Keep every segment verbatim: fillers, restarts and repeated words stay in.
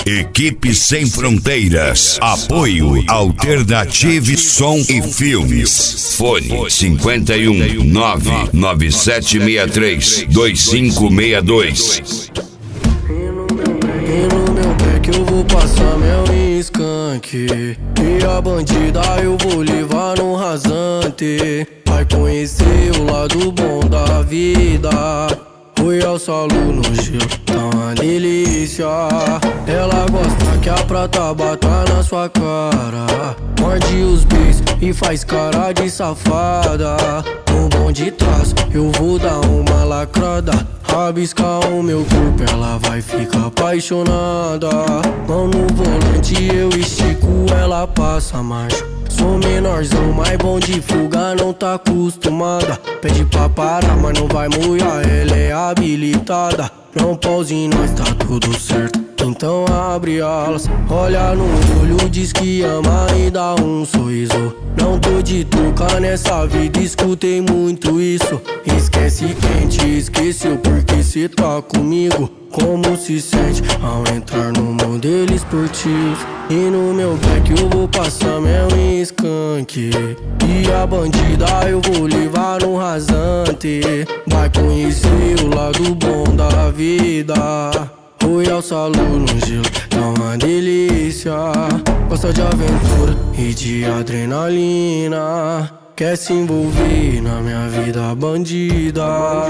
Equipe Sem Fronteiras. Apoio Alternative Som e Filmes. Fone cinquenta e um, nove nove sete seis três, dois cinco seis dois. E no meu back eu vou passar mel em skunk. E a bandida eu vou levar no rasante. Vai conhecer o lado bom da vida. Fui ao solo no gelo, tá uma delícia. Ela gosta que a prata bata na sua cara. Morde os beijos e faz cara de safada. No bom de trás eu vou dar uma lacrada. Rabiscar o meu corpo, ela vai ficar apaixonada. Mão no volante eu estico, ela passa marcha. Sou menorzão, mas bom de fuga, não tá acostumada. Pede pra parar, mas não vai molhar, ela é habilitada. Não pause em nós, tá tudo certo, então abre alas. Olha no olho, diz que ama e dá um sorriso. Não tô de tocar nessa vida, escutei muito isso. Esquece quem te esqueceu, porque cê tá comigo. Como se sente ao entrar no modelo esportivo? E no meu back eu vou passar mel em skunk. E a bandida eu vou levar no rasante. Vai conhecer o lado bom da vida. Fui ao salão no gelo, tá uma delícia. Gosta de aventura e de adrenalina. Quer se envolver na minha vida bandida.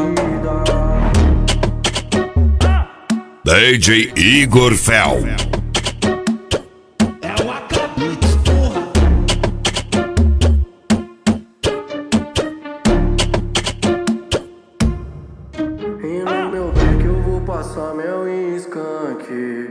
D J Igor Fel. É o Acabits, porra. E no meu back eu vou passar mel em skunk.